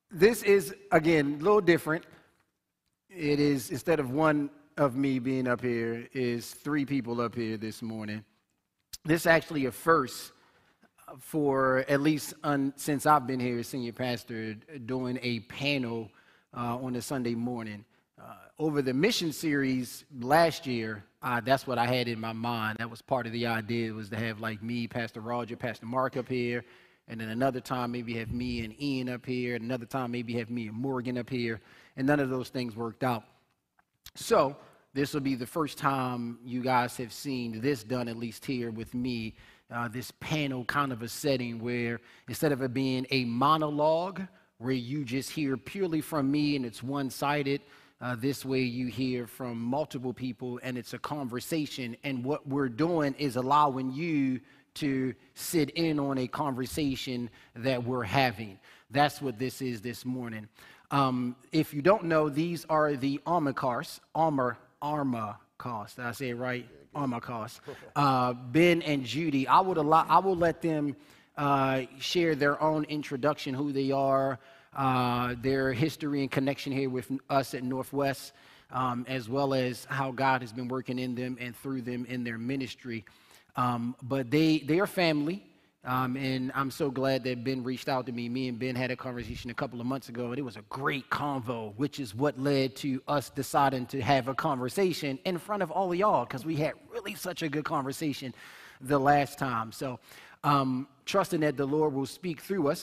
This is, again, a little different. It is, instead of one of me being up here, is three people up here this morning. This is actually a first for at least since I've been here as senior pastor, doing a panel on a Sunday morning. Over the mission series last year, that's what I had in my mind. That was part of the idea, was to have like me, Pastor Roger, Pastor Mark up here, and then another time maybe have me and Ian up here, and another time maybe have me and Morgan up here, and none of those things worked out. So this will be the first time you guys have seen this done, at least here with me, this panel kind of a setting where instead of it being a monologue where you just hear purely from me and it's one-sided, this way you hear from multiple people and it's a conversation. And what we're doing is allowing you to sit in on a conversation that we're having. That's what this is this morning. If you don't know, these are the Armacars. Did I say it right? Armacars. Ben and Judy. I will let them share their own introduction, who they are, their history and connection here with us at Northwest, as well as how God has been working in them and through them in their ministry. But they are family, and I'm so glad that Ben reached out to me. Me and Ben had a conversation a couple of months ago, and it was a great convo, which is what led to us deciding to have a conversation in front of all of y'all, because we had really such a good conversation the last time. So trusting that the Lord will speak through us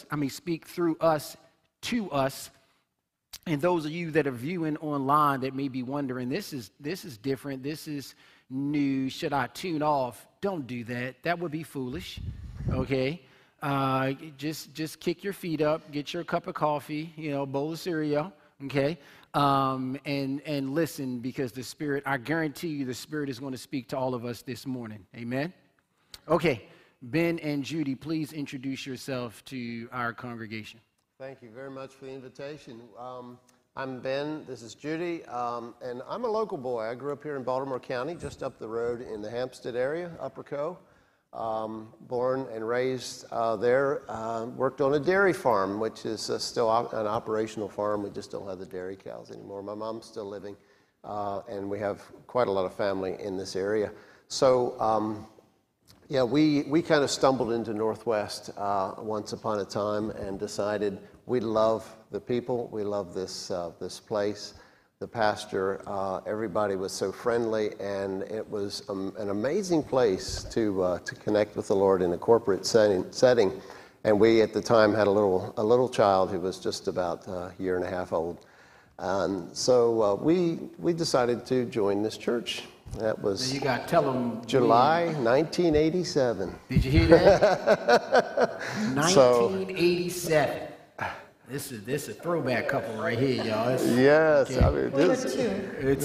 to us. And those of you that are viewing online that may be wondering, this is different, this is new, should I tune off? Don't do that. That would be foolish, okay? Just kick your feet up, get your cup of coffee, bowl of cereal, okay? And listen, because the Spirit, I guarantee you the Spirit is going to speak to all of us this morning. Amen? Okay, Ben and Judy, please introduce yourself to our congregation. Thank you very much for the invitation. I'm Ben, this is Judy, and I'm a local boy. I grew up here in Baltimore County, just up the road in the Hampstead area, Upper Co. Born and raised there. Worked on a dairy farm, which is still an operational farm. We just don't have the dairy cows anymore. My mom's still living, and we have quite a lot of family in this area. So, yeah, we kind of stumbled into Northwest once upon a time and decided we love the people, we love this place, the pastor. Everybody was so friendly, and it was an amazing place to connect with the Lord in a corporate setting. And we at the time had a little child who was just about a year and a half old, and so we decided to join this church. That was you got to tell them July 1987. Did you hear that? 1987. This is a throwback couple right here, y'all. Yes, okay. I mean this.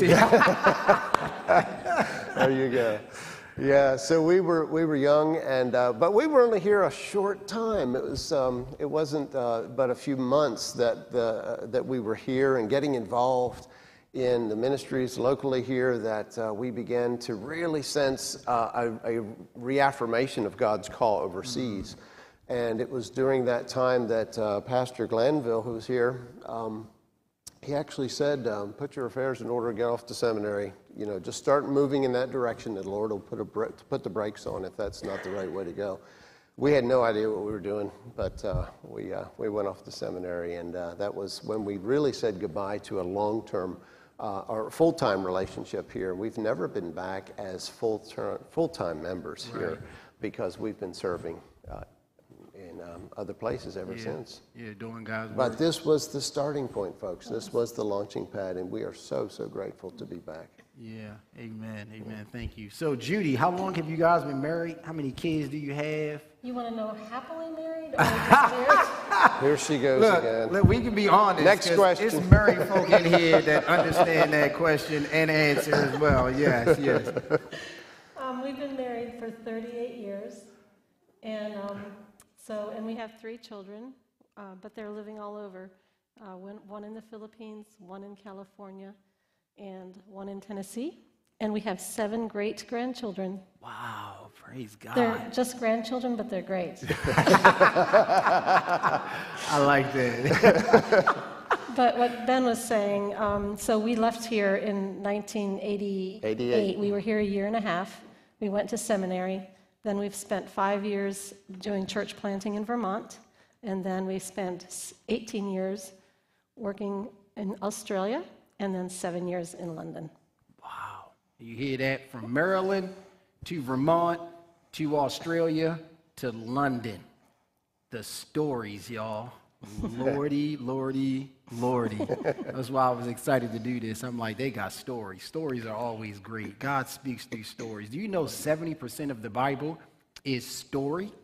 There you go. Yeah, so we were young, and but we were only here a short time. It wasn't but a few months that we were here and getting involved in the ministries locally here, that we began to really sense a reaffirmation of God's call overseas. And it was during that time that Pastor Glanville, who's here, he actually said, put your affairs in order and get off to seminary. Just start moving in that direction, and the Lord will put the brakes on if that's not the right way to go. We had no idea what we were doing, but we went off to seminary, and that was when we really said goodbye to a long-term our full-time relationship here. We've never been back as full-time members here, because we've been serving in other places ever since. Yeah, doing God's work. But this was the starting point, folks. This was the launching pad, and we are so grateful to be back. Yeah, amen, thank you. So, Judy, how long have you guys been married? How many kids do you have? You want to know happily married or just married? Here she goes again. Look, we can be honest. Next question. It's married folk in here that understand that question and answer as well. Yes. We've been married for 38 years, and and we have 3 children, but they're living all over. One in the Philippines, one in California, and one in Tennessee. and we have 7 great-grandchildren. Wow, praise God. They're just grandchildren, but they're great. I like that. But what Ben was saying, so we left here in 1988. 88. We were here a year and a half. We went to seminary. Then we've spent 5 years doing church planting in Vermont. And then we spent 18 years working in Australia, and then 7 years in London. Wow. You hear that? From Maryland to Vermont to Australia to London. The stories, y'all. Lordy, lordy, lordy. That's why I was excited to do this. I'm like, they got stories. Stories are always great. God speaks through stories. Do you know 70% of the Bible is story?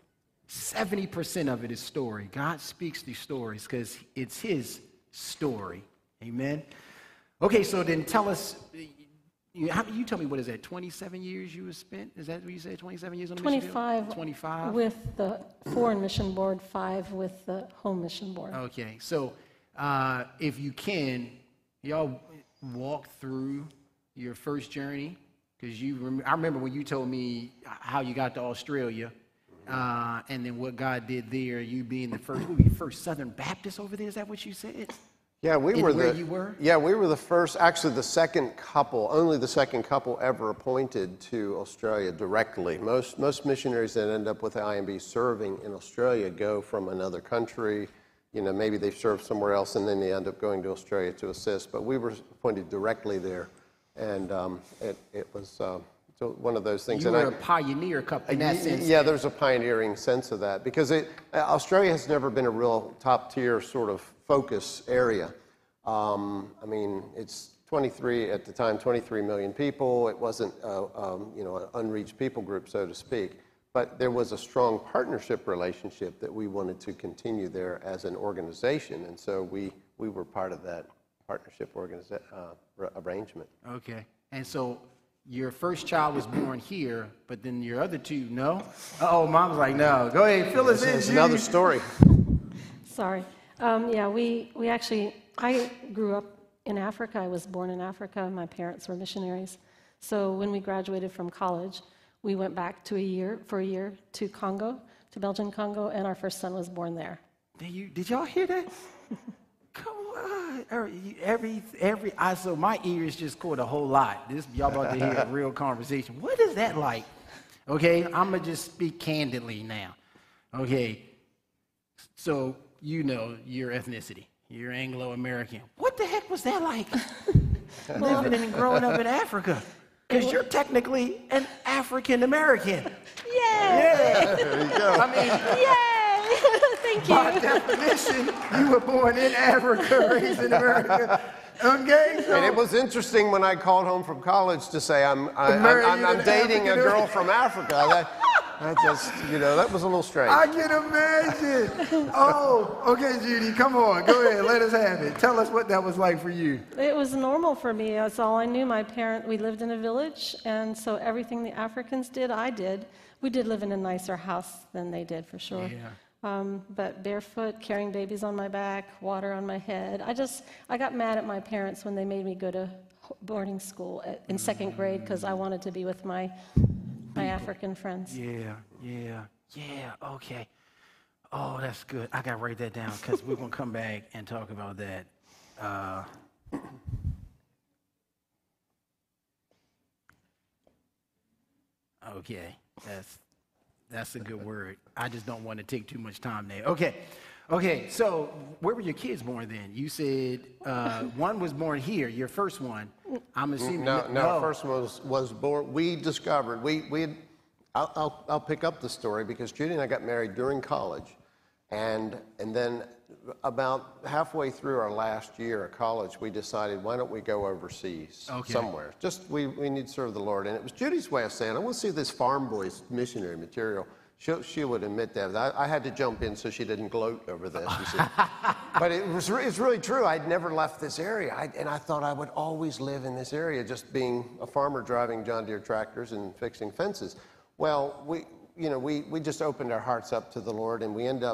70% of it is story. God speaks through stories because it's his story. Amen. Okay, so then tell us, you tell me, what is that, 27 years you were spent? Is that what you said, 27 years on the mission field? 25 with the Foreign Mission Board, 5 with the Home Mission Board. Okay, so if you can, y'all walk through your first journey, because I remember when you told me how you got to Australia, and then what God did there, you being the first Southern Baptist over there. Is that what you said? Yeah, we were the first, actually the second couple, only the second couple ever appointed to Australia directly. Most missionaries that end up with the IMB serving in Australia go from another country. You know, maybe they've served somewhere else and then they end up going to Australia to assist. But we were appointed directly there, and it was one of those things. You were a pioneer couple in that sense. Yeah, there's a pioneering sense of that because Australia has never been a real top-tier sort of focus area. I mean, it's 23 at the time, 23 million people. It wasn't, an unreached people group, so to speak. But there was a strong partnership relationship that we wanted to continue there as an organization, and so we were part of that partnership arrangement. Okay, and so your first child was born here, but then your other two, no? Uh-oh, Mom's like, no. Go ahead, fill us in. It's another story. Sorry. We actually, I grew up in Africa. I was born in Africa. My parents were missionaries. So when we graduated from college, we went back for a year to Congo, to Belgian Congo, and our first son was born there. Did y'all hear that? Come on. So my ears just caught a whole lot. Y'all about to hear a real conversation. What is that like? Okay, I'm going to just speak candidly now. Okay, so you know your ethnicity. You're Anglo-American. What the heck was that like? Living and growing up in Africa. Because you're technically an African-American. Yay! Yeah. There you go. I mean, Yay! Thank you. by definition, you were born in Africa, raised in America. Okay, so And it was interesting when I called home from college to say I'm dating a girl from Africa. That just, that was a little strange. I can imagine. Oh, okay, Judy, come on. Go ahead. Let us have it. Tell us what that was like for you. It was normal for me. That's all I knew. We lived in a village, and so everything the Africans did, I did. We did live in a nicer house than they did, for sure. Yeah. But barefoot, carrying babies on my back, water on my head. I got mad at my parents when they made me go to boarding school in second grade because I wanted to be with my African friends. Yeah, okay. Oh, that's good. I got to write that down because we're going to come back and talk about that. Okay, that's a good word. I just don't want to take too much time there. Okay, so where were your kids born then? You said one was born here, your first one. I'm assuming. No, first one was born. We discovered, I'll pick up the story because Judy and I got married during college. And then about halfway through our last year of college, we decided, why don't we go overseas somewhere? Just, we need to serve the Lord. And it was Judy's way of saying, I want to see this Farm Boys missionary material. She would admit that. I had to jump in so she didn't gloat over this. But it's really true. I'd never left this area. And I thought I would always live in this area, just being a farmer driving John Deere tractors and fixing fences. Well, we just opened our hearts up to the Lord, and we end up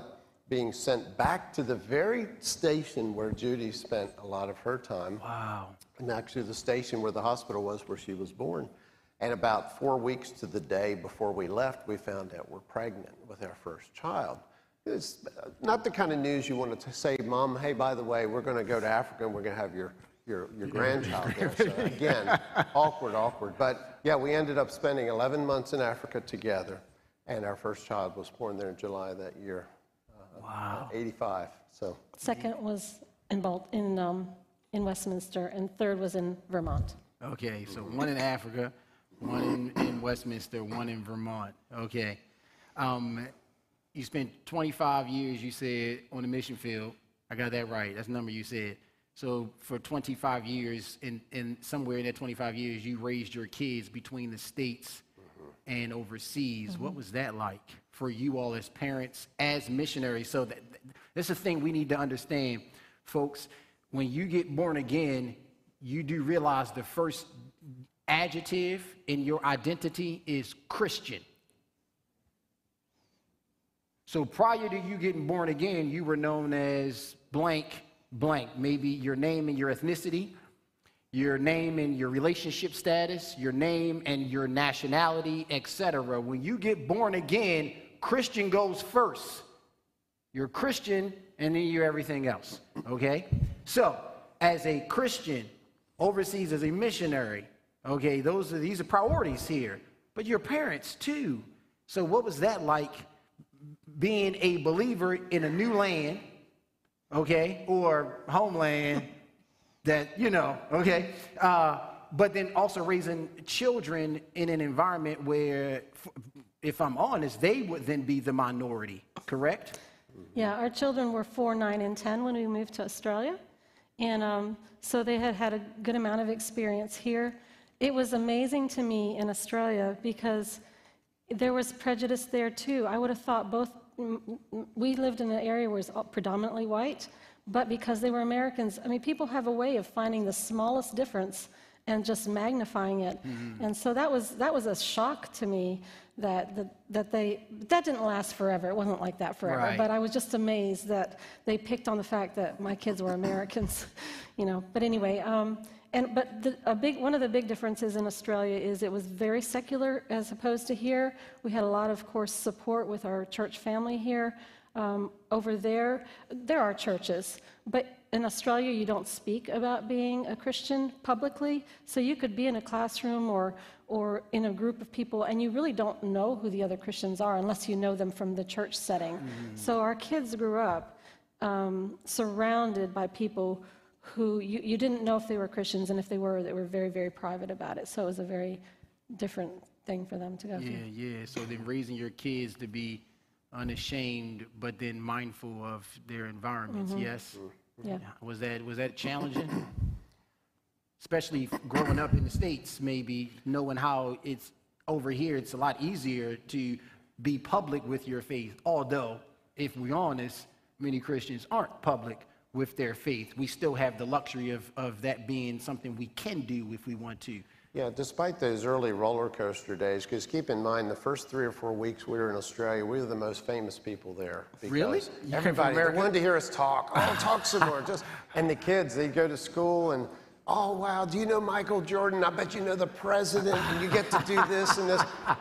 being sent back to the very station where Judy spent a lot of her time. Wow. And actually the station where the hospital was where she was born. And about 4 weeks to the day before we left, we found out we're pregnant with our first child. It's not the kind of news you want to say, Mom, hey, by the way, we're going to go to Africa and we're going to have your grandchild there. So again, awkward. But yeah, we ended up spending 11 months in Africa together. And our first child was born there in July that year. Wow. 85. So. Second was in Westminster, and third was in Vermont. Okay, so one in Africa, one in Westminster, one in Vermont. Okay. You spent 25 years, you said, on the mission field. I got that right. That's the number you said. So for 25 years, and somewhere in that 25 years, you raised your kids between the States and overseas. What was that like for you all as parents, as missionaries? So that's the thing we need to understand, folks. When you get born again, you do realize the first adjective in your identity is Christian. So prior to you getting born again, you were known as blank, blank. Maybe your name and your ethnicity, your name and your relationship status, your name and your nationality, etc. When you get born again, Christian goes first. You're Christian, and then you're everything else, okay? So, as a Christian, overseas as a missionary, okay, these are priorities here. But your parents, too. So what was that like, being a believer in a new land, okay, or homeland that, okay, but then also raising children in an environment where, if I'm honest, they would then be the minority, correct? Yeah, our children were 4, 9, and 10 when we moved to Australia. And so they had a good amount of experience here. It was amazing to me in Australia because there was prejudice there too. I would have thought we lived in an area where it was predominantly white, but because they were Americans, I mean, people have a way of finding the smallest difference and just magnifying it. Mm-hmm. And so that was a shock to me that didn't last forever. It wasn't like that forever. Right. But I was just amazed that they picked on the fact that my kids were Americans, But anyway, one of the big differences in Australia is it was very secular as opposed to here. We had a lot of course, support with our church family here. Over there are churches, but in Australia, you don't speak about being a Christian publicly. So you could be in a classroom or in a group of people, and you really don't know who the other Christians are unless you know them from the church setting. Mm-hmm. So our kids grew up surrounded by people who you didn't know if they were Christians, and if they were very, very private about it. So it was a very different thing for them to go through. Yeah. So then raising your kids to be unashamed, but then mindful of their environments. Mm-hmm. Yes. Yeah. Was that challenging? Especially growing up in the States, maybe knowing how it's over here. It's a lot easier to be public with your faith. Although, if we're honest, many Christians aren't public with their faith. We still have the luxury of that being something we can do if we want to. Yeah, despite those early roller coaster days, because keep in mind, the first 3 or 4 weeks we were in Australia, we were the most famous people there. Really? Everybody wanted to hear us talk. Oh, talk some more. And the kids, they'd go to school and, oh, wow, do you know Michael Jordan? I bet you know the president, and you get to do this and this.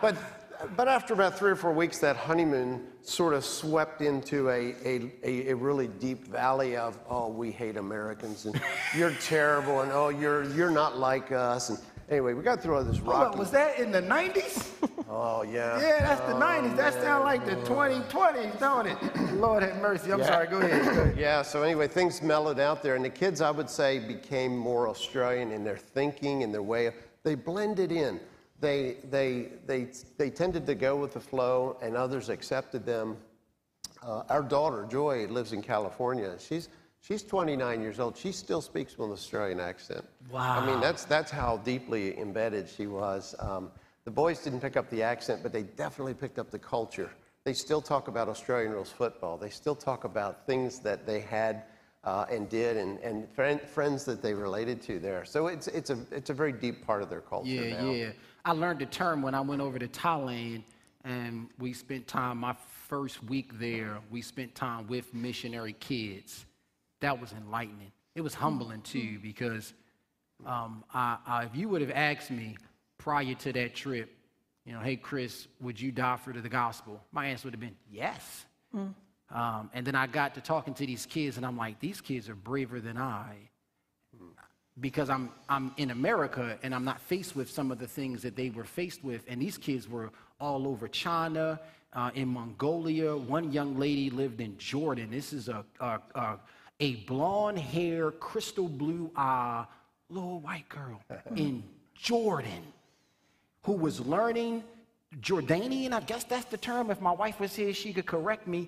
But after about 3 or 4 weeks, that honeymoon sort of swept into a really deep valley of, oh, we hate Americans, and you're terrible, and oh, you're not like us. And anyway, we got through all this rocky. Hold on, was that in the 90s? Oh, yeah. Yeah, that's the 90s. That sounds like the 2020s, don't it? Lord have mercy. I'm sorry. Go ahead. Yeah, so anyway, things mellowed out there. And the kids, I would say, became more Australian in their thinking and their way of, they blended in. They tended to go with the flow, and others accepted them. Our daughter, Joy, lives in California. She's 29 years old. She still speaks with an Australian accent. Wow. I mean, that's how deeply embedded she was. The boys didn't pick up the accent, but they definitely picked up the culture. They still talk about Australian rules football. They still talk about things that they had and did, and friends that they related to there. So it's a very deep part of their culture now. Yeah. I learned the term when I went over to Thailand, and we spent time. My first week there, we spent time with missionary kids. That was enlightening. It was humbling too, because if you would have asked me prior to that trip, hey, Chris, would you die for the gospel? My answer would have been yes. And then I got to talking to these kids, and I'm like, these kids are braver than I, because I'm in America, and I'm not faced with some of the things that they were faced with. And these kids were all over China, in Mongolia. One young lady lived in Jordan. This is a blonde hair, crystal blue eye, little white girl in Jordan who was learning Jordanian. I guess that's the term. If my wife was here, she could correct me.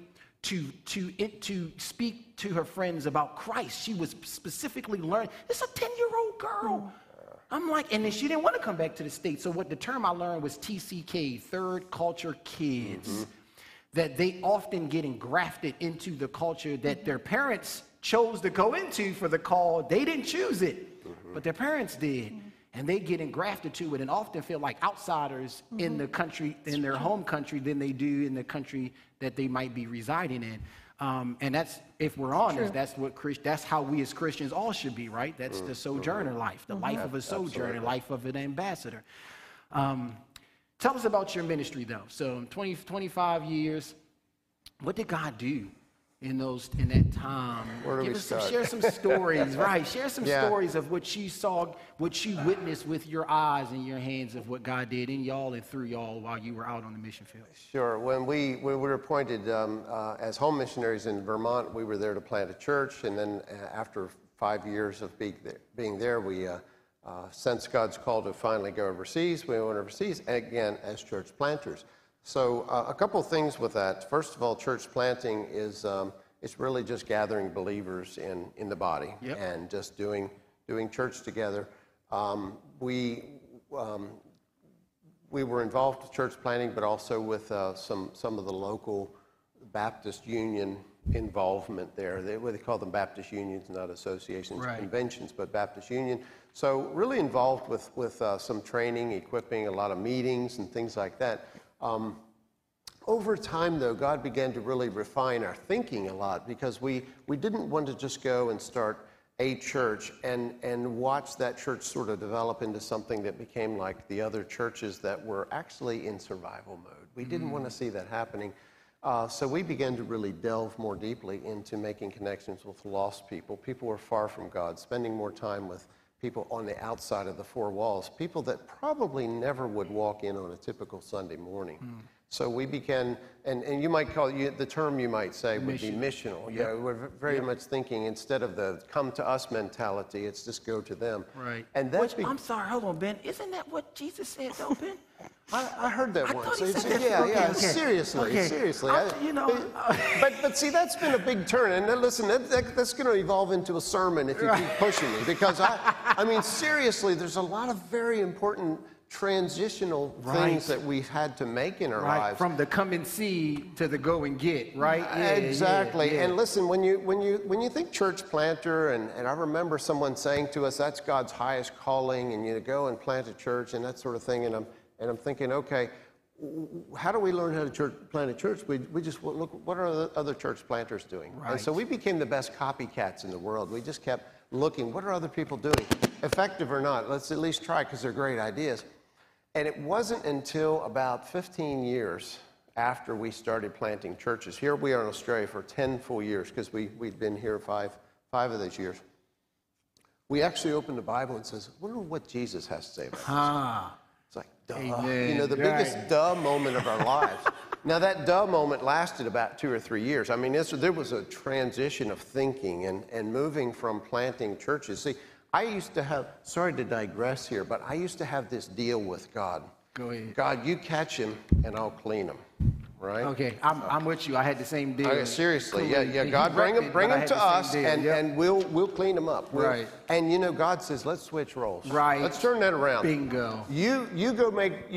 To speak to her friends about Christ. She was specifically learning. It's a 10-year-old girl. I'm like, and then she didn't want to come back to the States. So what the term I learned was TCK, third culture kids, that they often get engrafted into the culture that their parents chose to go into for the call. They didn't choose it, but their parents did. And they get engrafted to it and often feel like outsiders in the country, in their home country, than they do in the country that they might be residing in. And that's, if we're honest, that's how we as Christians all should be, right? That's the sojourner life, the life of a sojourner, life of an ambassador. Tell us about your ministry, though. So 25 years, what did God do in that time? Where do we start? Share some stories, right? Share some stories of what you saw, what you witnessed with your eyes and your hands of what God did in y'all and through y'all while you were out on the mission field. Sure. When we were appointed as home missionaries in Vermont, we were there to plant a church, and then after 5 years of being there, we sensed God's call to finally go overseas. We went overseas, again, as church planters. So a couple of things with that. First of all, church planting is it's really just gathering believers in the body and just doing church together. We were involved with church planting, but also with some of the local Baptist Union involvement there. They call them Baptist unions, not associations, conventions, but Baptist Union. So really involved with some training, equipping, a lot of meetings and things like that. Over time, though, God began to really refine our thinking a lot, because we didn't want to just go and start a church and watch that church sort of develop into something that became like the other churches that were actually in survival mode. We didn't want to see that happening. So we began to really delve more deeply into making connections with lost people. People who are far from God, spending more time with people on the outside of the four walls, people that probably never would walk in on a typical Sunday morning. So we began, and you might call it, the term you might say would be missional. Yeah, we're very much thinking, instead of the come to us mentality, it's just go to them. Right. And that's I'm sorry, hold on, Ben. Isn't that what Jesus said, though, Ben? I heard that once. Okay. Seriously. But see, that's been a big turn. And listen, that's going to evolve into a sermon if you keep pushing me. Because, I mean, seriously, there's a lot of very important transitional things that we've had to make in our lives. From the come and see to the go and get, right? Exactly. And listen, when you think church planter, and I remember someone saying to us, that's God's highest calling, and you go and plant a church and that sort of thing, and I'm thinking, okay, how do we learn how to plant a church? We just look, what are the other church planters doing? Right. And so we became the best copycats in the world. We just kept looking, what are other people doing? Effective or not, let's at least try, because they're great ideas. And it wasn't until about 15 years after we started planting churches. Here we are in Australia for 10 full years, because we'd been here five of those years. We actually opened the Bible and says, I wonder what Jesus has to say about this. It's like, duh. Amen. You know, the biggest duh moment of our lives. Now, that duh moment lasted about 2 or 3 years. I mean, there was a transition of thinking and moving from planting churches. See, I used to have, sorry to digress here, but I used to have this deal with God. Go ahead. God, you catch him and I'll clean him, right? Okay, I'm with you. I had the same deal. Okay, seriously, yeah. God, bring him to us, and we'll clean him up. Right. And you know, God says, let's switch roles. Right. Let's turn that around. Bingo. You go make,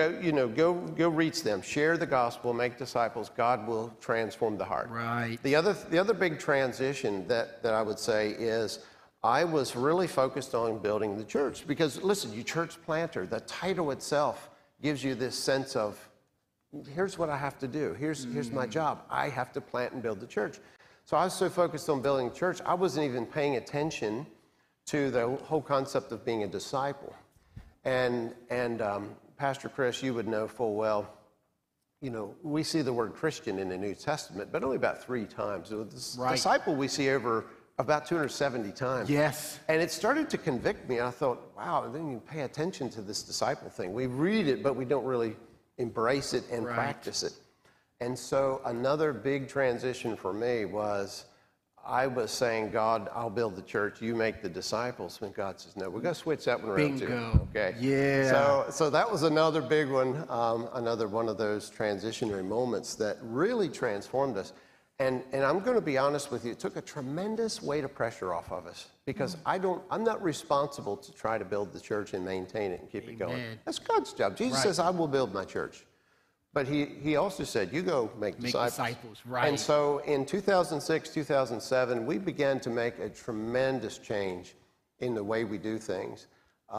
go reach them, share the gospel, make disciples. God will transform the heart. Right. The other big transition that I would say is, I was really focused on building the church, because listen, you church planter, the title itself gives you this sense of here's what I have to do. Here's my job. I have to plant and build the church. So I was so focused on building the church, I wasn't even paying attention to the whole concept of being a disciple. And Pastor Chris, you would know full well, you know, we see the word Christian in the New Testament, but only about 3 times. Right. Disciple we see over about 270 times. Yes. And it started to convict me. I thought, wow, I didn't even pay attention to this disciple thing. We read it, but we don't really embrace it and practice it. And so another big transition for me was I was saying, God, I'll build the church. You make the disciples. And God says, no, we're going to switch that one around too. Bingo. Okay. Yeah. So that was another big one, another one of those transitionary moments that really transformed us. And I'm going to be honest with you, it took a tremendous weight of pressure off of us because I'm not responsible to try to build the church and maintain it and keep it going. That's God's job. Jesus says, I will build my church. But he also said, you go make disciples. Right. And so in 2006, 2007, we began to make a tremendous change in the way we do things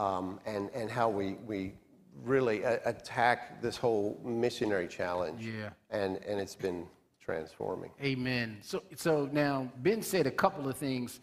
and how we really attack this whole missionary challenge. Yeah. And it's been transforming. Amen. So now Ben said a couple of things,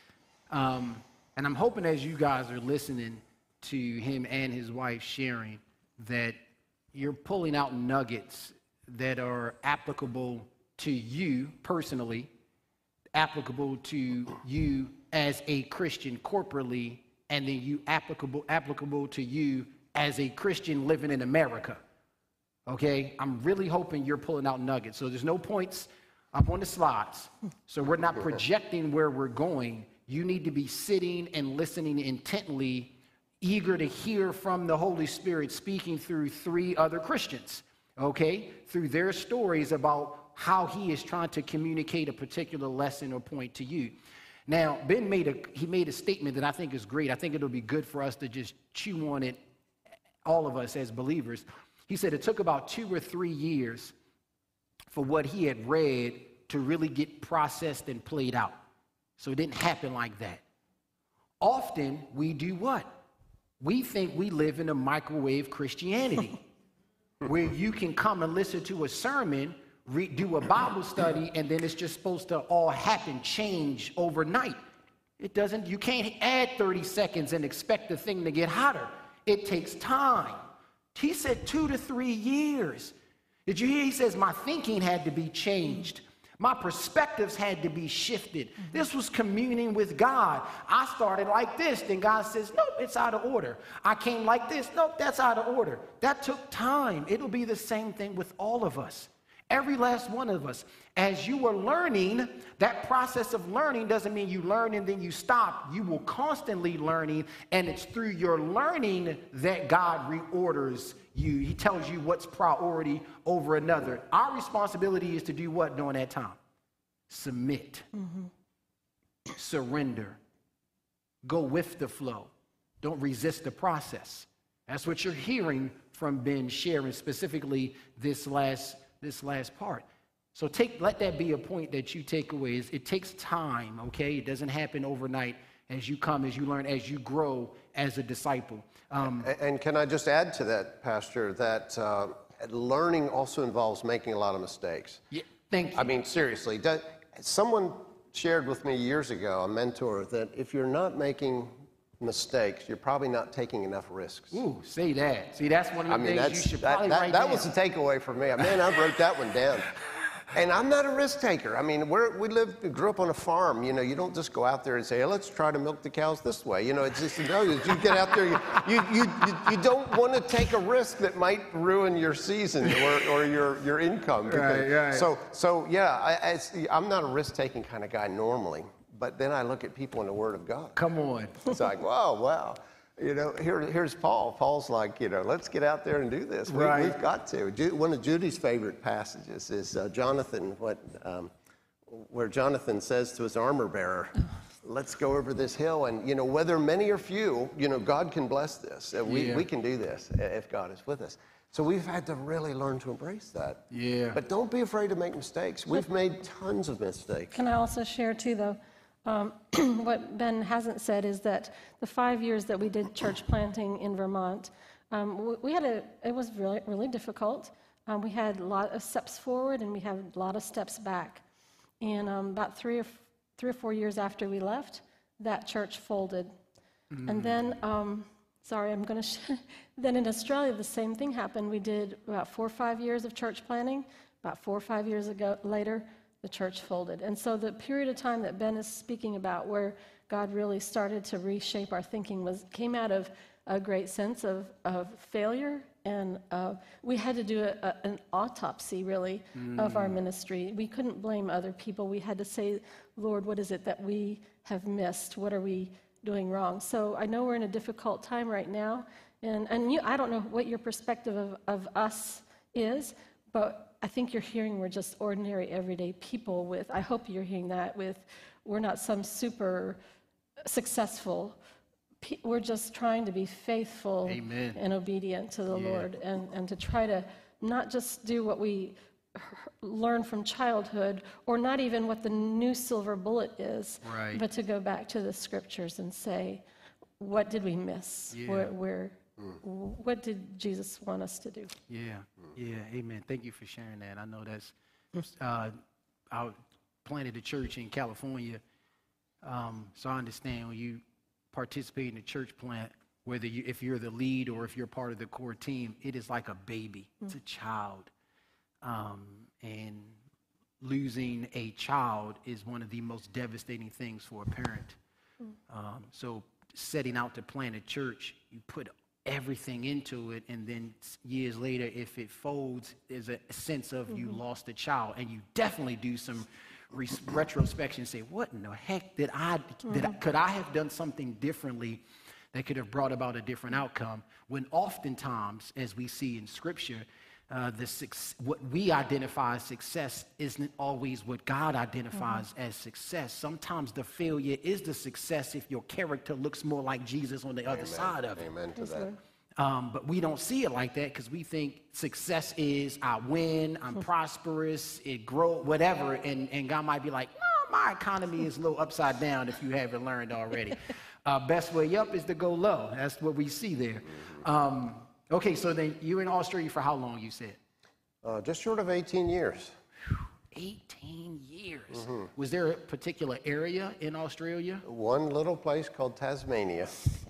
and I'm hoping as you guys are listening to him and his wife sharing that you're pulling out nuggets that are applicable to you personally, applicable to you as a Christian corporately, and then you applicable to you as a Christian living in America. Okay, I'm really hoping you're pulling out nuggets. So there's no points up on the slides. So we're not projecting where we're going. You need to be sitting and listening intently, eager to hear from the Holy Spirit speaking through 3 other Christians, okay, through their stories about how he is trying to communicate a particular lesson or point to you. Now, Ben made a statement that I think is great. I think it'll be good for us to just chew on it, all of us as believers. He said it took about 2 or 3 years for what he had read to really get processed and played out. So it didn't happen like that. Often we do what? We think we live in a microwave Christianity where you can come and listen to a sermon, do a Bible study, and then it's just supposed to all happen, change overnight. It doesn't. You can't add 30 seconds and expect the thing to get hotter. It takes time. He said 2 to 3 years. Did you hear? He says, my thinking had to be changed. My perspectives had to be shifted. This was communing with God. I started like this. Then God says, nope, it's out of order. I came like this. Nope, that's out of order. That took time. It'll be the same thing with all of us. Every last one of us. As you are learning, that process of learning doesn't mean you learn and then you stop. You will constantly learning, and it's through your learning that God reorders you. He tells you what's priority over another. Our responsibility is to do what during that time? Submit. Surrender. Go with the flow. Don't resist the process. That's what you're hearing from Ben sharing, specifically this last part. So let that be a point that you take away. It takes time, okay? It doesn't happen overnight as you come, as you learn, as you grow as a disciple. And can I just add to that, Pastor, that learning also involves making a lot of mistakes. Yeah, thank you. I mean, seriously. Someone shared with me years ago, a mentor, that if you're not making mistakes, you're probably not taking enough risks. Ooh, say that. See, that's one of the things you should probably write down. That was the takeaway for me. Man, I wrote that one down. And I'm not a risk taker. I mean, we grew up on a farm. You know, you don't just go out there and say, hey, let's try to milk the cows this way. You know, it's just, you get out there, you don't want to take a risk that might ruin your season or your income. Right. So yeah, I'm not a risk-taking kind of guy normally. But then I look at people in the Word of God. Come on. It's like, wow. You know, here's Paul. Paul's like, you know, let's get out there and do this. We've got to. One of Judy's favorite passages is Jonathan, where Jonathan says to his armor bearer, let's go over this hill. And, you know, whether many or few, you know, God can bless this. We can do this if God is with us. So we've had to really learn to embrace that. Yeah. But don't be afraid to make mistakes. We've made tons of mistakes. Can I also share, too, though? What Ben hasn't said is that the 5 years that we did church planting in Vermont, it was really, really difficult. We had a lot of steps forward and we had a lot of steps back. And about 3 or 4 years after we left, that church folded. And then, sorry, I'm going to. Then in Australia, the same thing happened. We did about 4 or 5 years of church planning. About 4 or 5 years later, the church folded. And so the period of time that Ben is speaking about, where God really started to reshape our thinking, came out of a great sense of failure. And we had to do an autopsy, really, of our ministry. We couldn't blame other people. We had to say, Lord, what is it that we have missed? What are we doing wrong? So I know we're in a difficult time right now. And I don't know what your perspective of us is, but I think you're hearing we're just ordinary, everyday people with, I hope you're hearing that, we're not some super successful. We're just trying to be faithful Amen. and obedient to the Lord, and to try to not just do what we learn from childhood, or not even what the new silver bullet is, Right. but to go back to the scriptures and say, what did we miss? Yeah. What did Jesus want us to do? Yeah, amen. Thank you for sharing that. I know that's, I planted a church in California, so I understand when you participate in a church plant, whether if you're the lead or if you're part of the core team, it is like a baby. It's a child. And losing a child is one of the most devastating things for a parent. So setting out to plant a church, you put everything into it, and then years later, if it folds, there's a sense of you lost a child, and you definitely do some retrospection and say, what in the heck could I have done something differently that could have brought about a different outcome? When oftentimes, as we see in Scripture, what we identify as success isn't always what God identifies as success. Sometimes the failure is the success if your character looks more like Jesus on the other side of it. Amen to that. But we don't see it like that because we think success is I win, I'm prosperous, it grows, whatever. And God might be like, no, my economy is a little upside down if you haven't learned already. Best way up is to go low. That's what we see there. Okay, so then you were in Australia for how long, you said? Just short of 18 years. 18 years. Was there a particular area in Australia? One little place called Tasmania.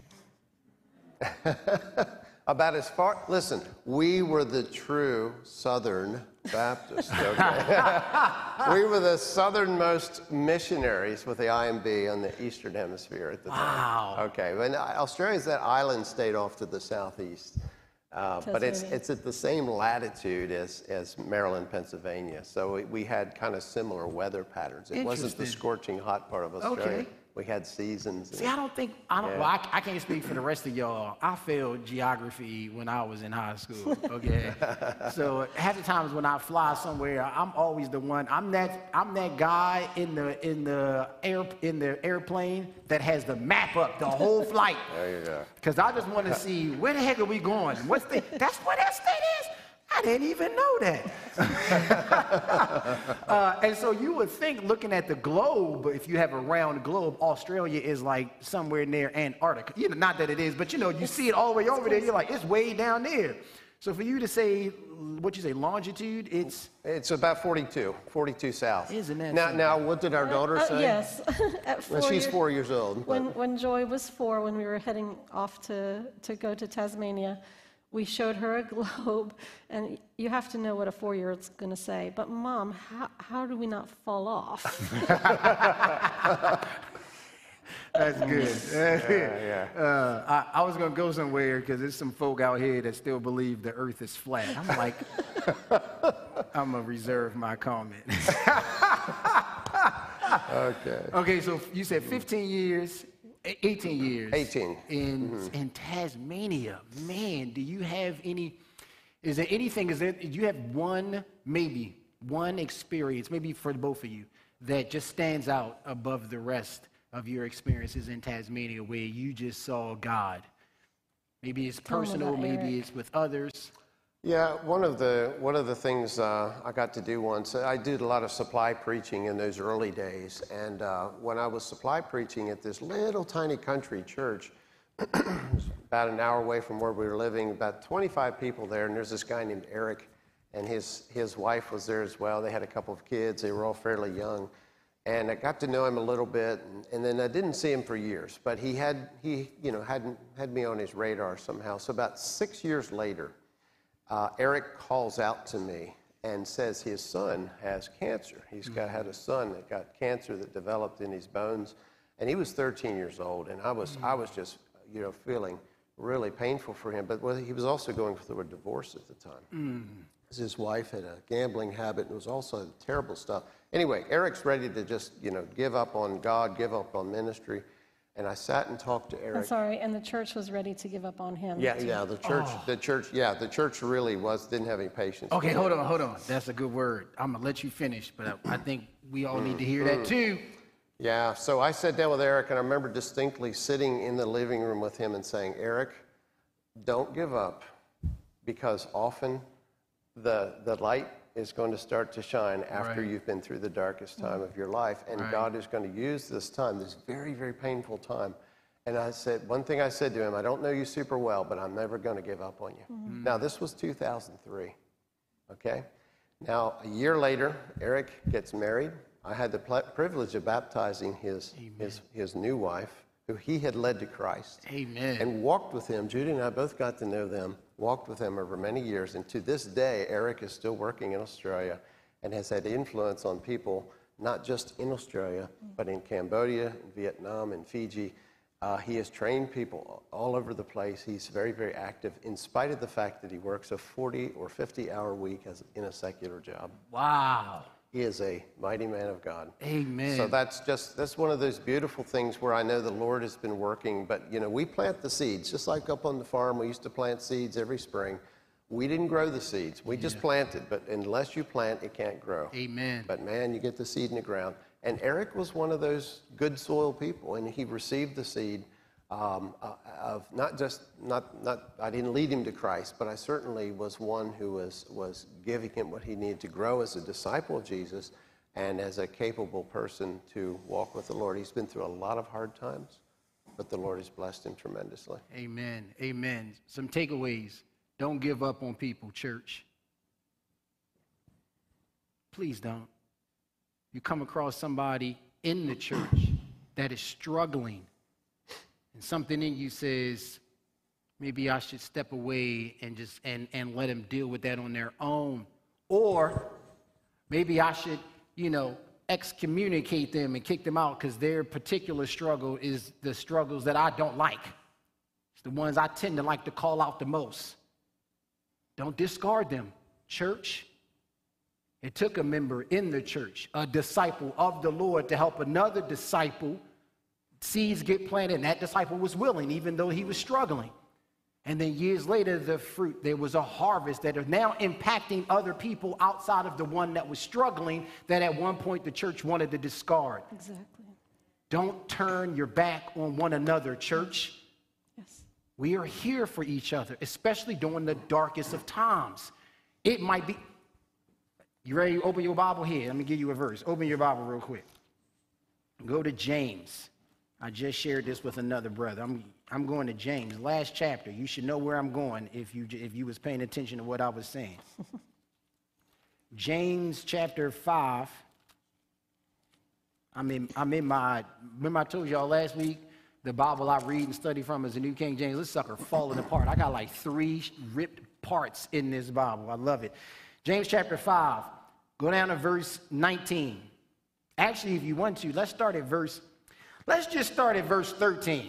About as far, listen, we were the true Southern Baptists, okay? We were the southernmost missionaries with the IMB on the Eastern Hemisphere at the time. Wow. Okay, but Australia's that island state off to the southeast. But it's at the same latitude as Maryland, Pennsylvania. So we had kind of similar weather patterns. It wasn't the scorching hot part of Australia. Okay. We had seasons. See, well, I can't speak for the rest of y'all. I failed geography when I was in high school, okay? So half the times when I fly somewhere, I'm always the one, I'm that guy in the airplane that has the map up the whole flight. There you go. Because I just want to see, where the heck are we going? That's where that state is? I didn't even know that. And so you would think, looking at the globe, if you have a round globe, Australia is like somewhere near Antarctica. You know, not that it is, but you know, you see it all the way over there. You're like, it's way down there. So for you to say, what you say, longitude, It's about 42 south. Isn't that now, what did our daughter say? Yes. At 4 Well, she's years, 4 years old. when Joy was 4, when we were heading off to go to Tasmania, we showed her a globe, and you have to know what a 4-year-old's going to say. But Mom, how do we not fall off? That's good. Yeah. I was going to go somewhere because there's some folk out here that still believe the earth is flat. I'm like, I'm going to reserve my comment. Okay, so you said 15 years, 18 years. 18. In Tasmania. Man, do you have any, do you have one experience, maybe for both of you, that just stands out above the rest of your experiences in Tasmania where you just saw God? Maybe it's personal, maybe it's with others. Yeah, one of the things I got to do once, I did a lot of supply preaching in those early days, and when I was supply preaching at this little tiny country church, about an hour away from where we were living, about 25 people there, and there's this guy named Eric, and his wife was there as well. They had a couple of kids. They were all fairly young. And I got to know him a little bit, and then I didn't see him for years. But he had me on his radar somehow. So about 6 years later, Eric calls out to me and says his son has cancer. He's had a son that got cancer that developed in his bones, and he was 13 years old. And I was just feeling really painful for him. But he was also going through a divorce at the time. His wife had a gambling habit, and it was also terrible stuff. Anyway, Eric's ready to just, give up on God, give up on ministry. And I sat and talked to Eric. I'm sorry, and the church was ready to give up on him. Yeah, the church really didn't have any patience. Okay, hold on. That's a good word. I'm going to let you finish, but I think we all need to hear that too. Yeah, so I sat down with Eric, and I remember distinctly sitting in the living room with him and saying, Eric, don't give up, because often the light is going to start to shine after you've been through the darkest time of your life. And God is going to use this time, this very, very painful time. And one thing I said to him, I don't know you super well, but I'm never going to give up on you. Now, this was 2003, okay? Now, a year later, Eric gets married. I had the privilege of baptizing his new wife, who he had led to Christ. Amen. And walked with him. Judy and I both got to know them, walked with them over many years. And to this day, Eric is still working in Australia and has had influence on people, not just in Australia, but in Cambodia, in Vietnam, and Fiji. He has trained people all over the place. He's very, very active, in spite of the fact that he works a 40 or 50-hour week in a secular job. Wow. He is a mighty man of God. Amen. So that's one of those beautiful things where I know the Lord has been working. But, we plant the seeds. Just like up on the farm, we used to plant seeds every spring. We didn't grow the seeds. We just planted. But unless you plant, it can't grow. Amen. But, man, you get the seed in the ground. And Eric was one of those good soil people, and he received the seed of I didn't lead him to Christ, but I certainly was one who was giving him what he needed to grow as a disciple of Jesus and as a capable person to walk with the Lord. He's been through a lot of hard times, but the Lord has blessed him tremendously. Amen. Amen. Some takeaways. Don't give up on people, church. Please don't. You come across somebody in the church that is struggling, and something in you says, maybe I should step away and just and let them deal with that on their own. Or maybe I should, excommunicate them and kick them out because their particular struggle is the struggles that I don't like. It's the ones I tend to like to call out the most. Don't discard them, church. It took a member in the church, a disciple of the Lord, to help another disciple. Seeds get planted, and that disciple was willing, even though he was struggling. And then years later, there was a harvest that is now impacting other people outside of the one that was struggling, that at one point the church wanted to discard. Exactly. Don't turn your back on one another, church. Yes. We are here for each other, especially during the darkest of times. It might be... You ready to open your Bible here? Let me give you a verse. Open your Bible real quick. Go to James. I just shared this with another brother. I'm going to James, last chapter. You should know where I'm going if you was paying attention to what I was saying. James chapter 5. Remember I told y'all last week, the Bible I read and study from is the New King James. This sucker falling apart. I got like 3 ripped parts in this Bible. I love it. James chapter 5. Go down to verse 19. Actually, if you want to, let's just start at verse 13.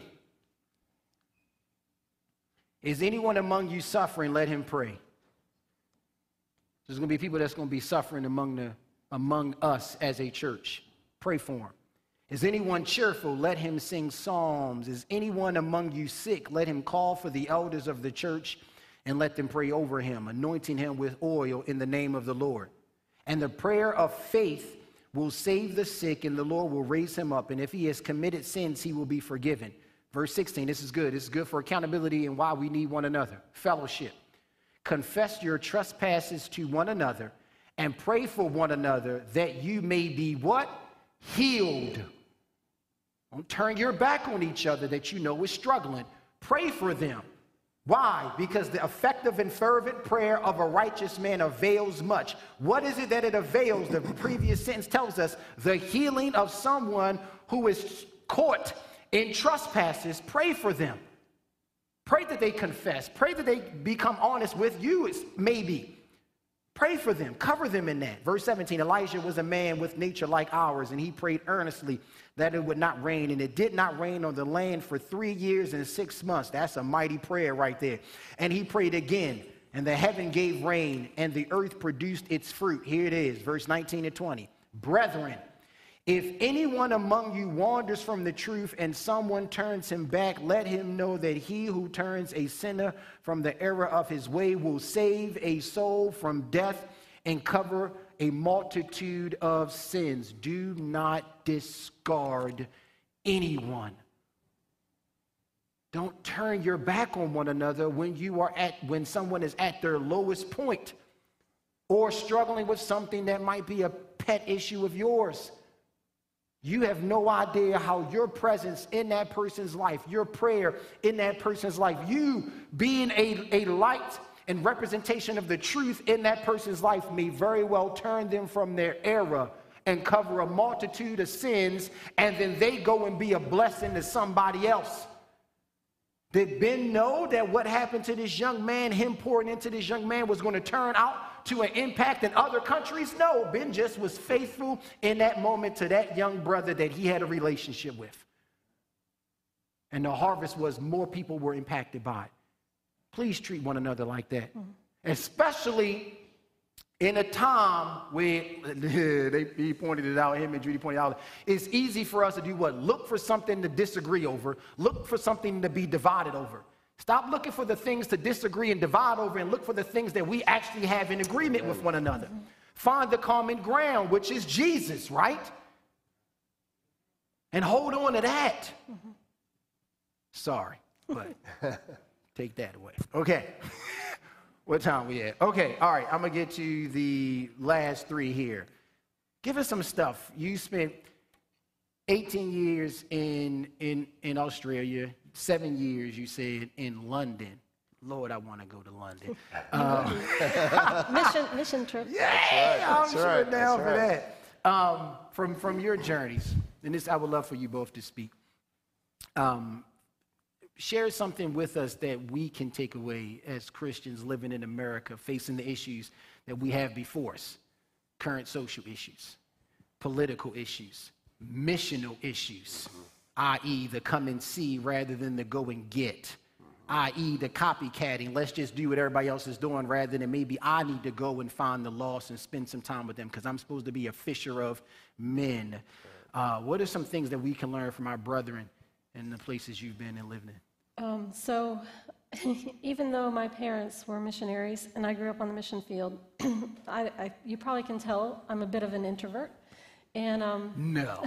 Is anyone among you suffering? Let him pray. There's going to be people that's going to be suffering among us as a church. Pray for them. Is anyone cheerful? Let him sing psalms. Is anyone among you sick? Let him call for the elders of the church and let them pray over him, anointing him with oil in the name of the Lord. And the prayer of faith will save the sick, and the Lord will raise him up. And if he has committed sins, he will be forgiven. Verse 16, this is good. This is good for accountability and why we need one another. Fellowship. Confess your trespasses to one another and pray for one another that you may be what? Healed. Don't turn your back on each other that you know is struggling. Pray for them. Why? Because the effective and fervent prayer of a righteous man avails much. What is it that it avails? The previous sentence tells us the healing of someone who is caught in trespasses. Pray for them. Pray that they confess. Pray that they become honest with you, maybe. Pray for them. Cover them in that. Verse 17, Elijah was a man with nature like ours, and he prayed earnestly that it would not rain. And it did not rain on the land for 3 years and 6 months. That's a mighty prayer right there. And he prayed again, and the heaven gave rain, and the earth produced its fruit. Here it is, verse 19 and 20. Brethren, if anyone among you wanders from the truth and someone turns him back, let him know that he who turns a sinner from the error of his way will save a soul from death and cover a multitude of sins. Do not discard anyone. Don't turn your back on one another when someone is at their lowest point or struggling with something that might be a pet issue of yours. You have no idea how your presence in that person's life, your prayer in that person's life, you being a light and representation of the truth in that person's life may very well turn them from their error and cover a multitude of sins, and then they go and be a blessing to somebody else. Did Ben know that what happened to this young man, him pouring into this young man, was going to turn out to an impact in other countries? No, Ben just was faithful in that moment to that young brother that he had a relationship with. And the harvest was more people were impacted by it. Please treat one another like that. Especially in a time where, he pointed it out, him and Judy pointed out, it's easy for us to do what? Look for something to disagree over. Look for something to be divided over. Stop looking for the things to disagree and divide over and look for the things that we actually have in agreement with one another. Find the common ground, which is Jesus, right? And hold on to that. Sorry, but take that away. Okay. What time we at? Okay, all right, I'm going to get to the last three here. Give us some stuff. You spent 18 years in Australia, 7 years, you said, in London. Lord, I want to go to London. Mission trip. Yeah, I'm sure down for that. From your journeys, and this I would love for you both to speak. Share something with us that we can take away as Christians living in America, facing the issues that we have before us. Current social issues, political issues, missional issues, i.e. the come and see rather than the go and get, i.e. the copycatting. Let's just do what everybody else is doing rather than maybe I need to go and find the lost and spend some time with them because I'm supposed to be a fisher of men. What are some things that we can learn from our brethren in the places you've been and lived in? So even though my parents were missionaries and I grew up on the mission field, you probably can tell I'm a bit of an introvert. And no.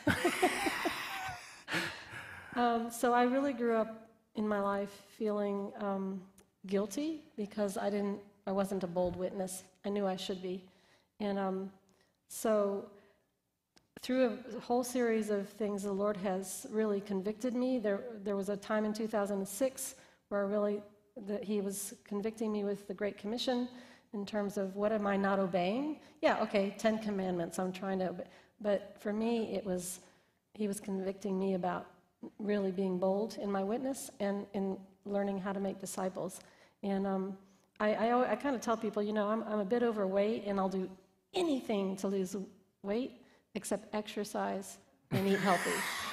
So I really grew up in my life feeling guilty because I wasn't a bold witness. I knew I should be. And so through a whole series of things, the Lord has really convicted me. There was a time in 2006 where He was convicting me with the Great Commission in terms of what am I not obeying? Yeah, okay, 10 Commandments, I'm trying to obey. But for me, He was convicting me about really being bold in my witness and in learning how to make disciples. And I kind of tell people, I'm a bit overweight and I'll do anything to lose weight except exercise and eat healthy.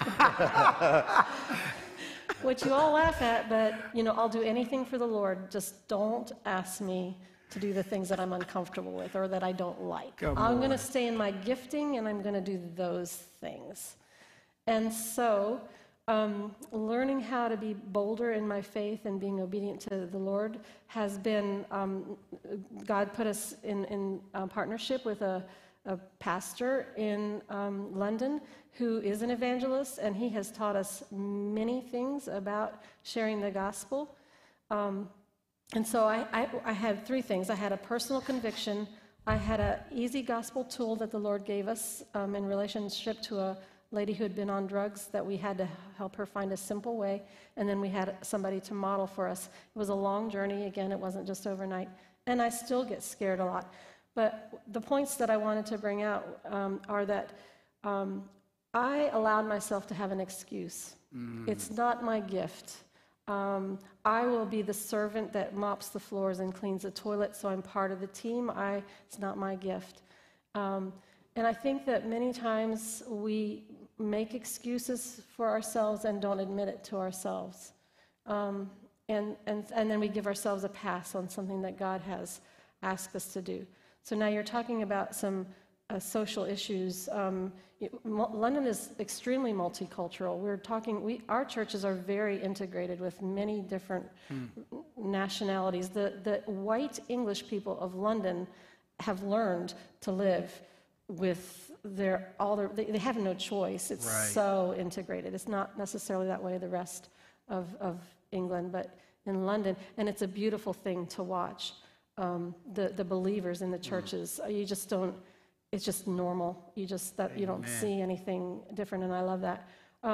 Which you all laugh at, but I'll do anything for the Lord. Just don't ask me to do the things that I'm uncomfortable with or that I don't like. I'm going to stay in my gifting and I'm going to do those things. And so learning how to be bolder in my faith and being obedient to the Lord has been, God put us in partnership with a pastor in London who is an evangelist, and he has taught us many things about sharing the gospel. And so I had three things. I had a personal conviction. I had an easy gospel tool that the Lord gave us in relationship to lady who had been on drugs that we had to help her find a simple way, and then we had somebody to model for us. It was a long journey. Again, it wasn't just overnight, and I still get scared a lot. But the points that I wanted to bring out are that I allowed myself to have an excuse. It's not my gift. I will be the servant that mops the floors and cleans the toilet, so I'm part of the team. It's not my gift. And I think that many times we make excuses for ourselves and don't admit it to ourselves. And then we give ourselves a pass on something that God has asked us to do. So now you're talking about some social issues. London is extremely multicultural. Our churches are very integrated with many different nationalities. The white English people of London have learned to live with they have no choice. It's so integrated. It's not necessarily that way the rest of England, but in London, and it's a beautiful thing to watch. The believers in the churches, you just don't. It's just normal. You don't see anything different, and I love that.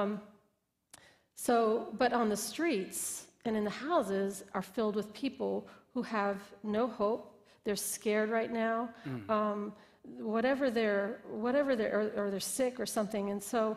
But on the streets and in the houses are filled with people who have no hope. They're scared right now. Whatever they're or they're sick or something. And so,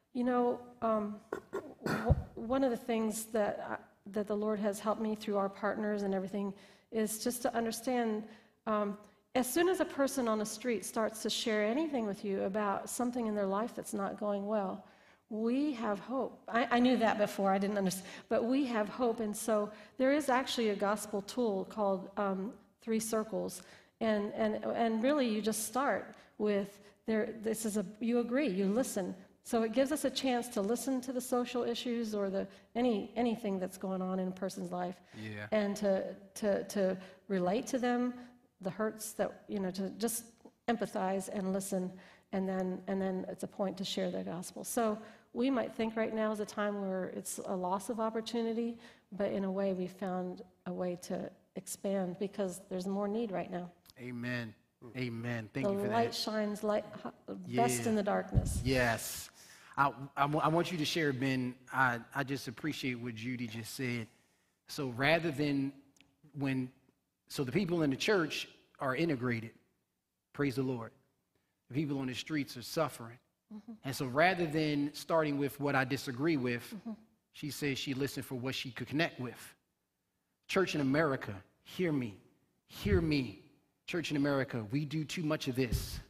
one of the things that the Lord has helped me through our partners and everything is just to understand. As soon as a person on the street starts to share anything with you about something in their life that's not going well, we have hope. I knew that before, I didn't understand, but we have hope. And so there is actually a gospel tool called 3 Circles, and really you just start with you agree, you listen. So it gives us a chance to listen to the social issues or anything that's going on in a person's life, and to relate to them. The hurts that, to just empathize and listen, and then it's a point to share the gospel. So we might think right now is a time where it's a loss of opportunity, but in a way we found a way to expand because there's more need right now. Amen. Amen. Thank you for that. The light shines best in the darkness. Yes. I want you to share, Ben. I just appreciate what Judy just said. So rather than So the people in the church are integrated. Praise the Lord. The people on the streets are suffering. And so rather than starting with what I disagree with, she says she listened for what she could connect with. Church in America, hear me. Hear me. Church in America, we do too much of this.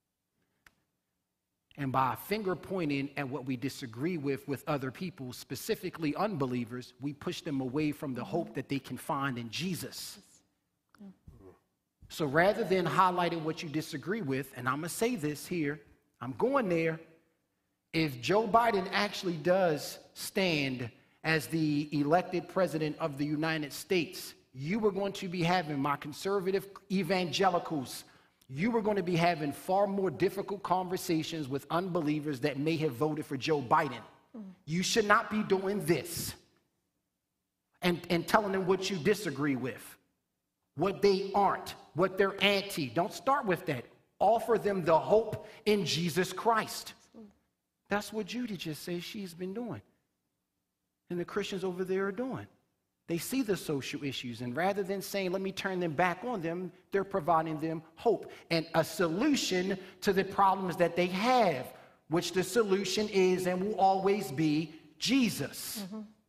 And by finger pointing at what we disagree with other people, specifically unbelievers, we push them away from the hope that they can find in Jesus. So rather than highlighting what you disagree with, and I'm going to say this here, I'm going there, if Joe Biden actually does stand as the elected president of the United States, you are going to be having my conservative evangelicals, you are going to be having far more difficult conversations with unbelievers that may have voted for Joe Biden. You should not be doing this and telling them what you disagree with, what they aren't, what they're anti. Don't start with that. Offer them the hope in Jesus Christ. That's what Judy just says she's been doing. And the Christians over there are doing. They see the social issues, and rather than saying, let me turn them back on them, they're providing them hope and a solution to the problems that they have, which the solution is and will always be Jesus.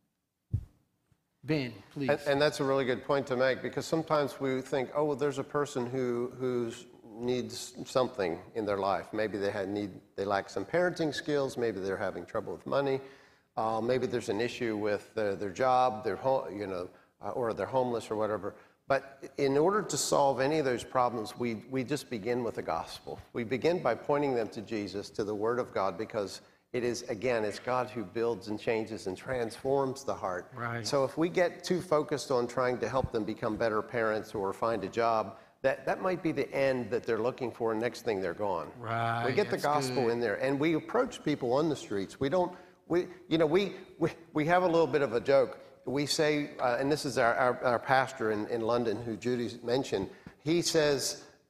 Ben, please. And that's a really good point to make, because sometimes we think, oh, well, there's a person who needs something in their life. Maybe they lack some parenting skills. Maybe they're having trouble with money. Maybe there's an issue with their job, or they're homeless or whatever. But in order to solve any of those problems, we just begin with the gospel. We begin by pointing them to Jesus, to the Word of God, because it's God who builds and changes and transforms the heart. Right. So if we get too focused on trying to help them become better parents or find a job, that might be the end that they're looking for, and next thing they're gone. Right. We get the gospel in there, and we approach people on the streets. We have a little bit of a joke. We say, and this is our pastor in London, who Judy mentioned, he says,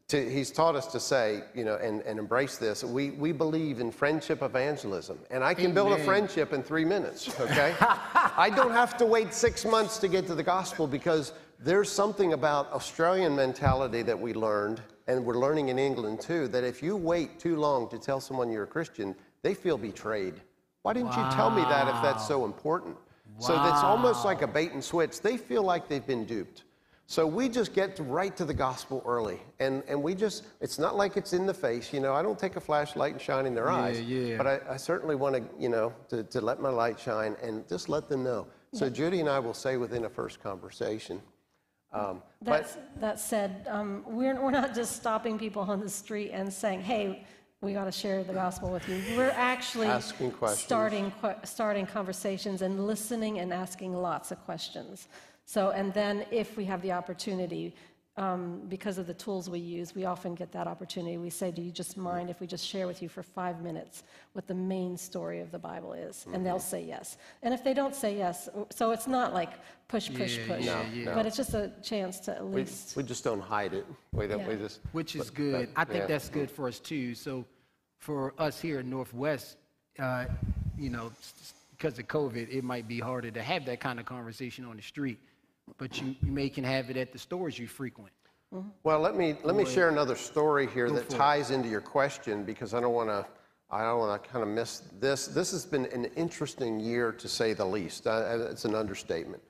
he's taught us to say, and embrace this. We believe in friendship evangelism, and I can build a friendship in 3 minutes, okay? I don't have to wait 6 months to get to the gospel, because there's something about Australian mentality that we learned, and we're learning in England too, that if you wait too long to tell someone you're a Christian, they feel betrayed. Why didn't you tell me that if that's so important? So that's almost like a bait and switch. They feel like they've been duped. So we just get right to the gospel early. And we just, it's not like it's in the face. I don't take a flashlight and shine in their eyes. But I certainly want to let my light shine and just let them know. So Judy and I will say within a first conversation. That said, we're not just stopping people on the street and saying, hey, we got to share the gospel with you. We're actually asking questions, starting conversations and listening and asking lots of questions. So, and then if we have the opportunity, because of the tools we use, we often get that opportunity. We say, do you just mind if we just share with you for 5 minutes what the main story of the Bible is? And they'll say yes. And if they don't say yes, so it's not like push, but it's just a chance to at least. We just don't hide it. We just. Which is good. I think that's good for us too. So for us here in Northwest, because of COVID, it might be harder to have that kind of conversation on the street. But you can have it at the stores you frequent. Well, let me share another story here that ties into your question, because I don't want to kind of miss this. This has been an interesting year, to say the least. It's an understatement.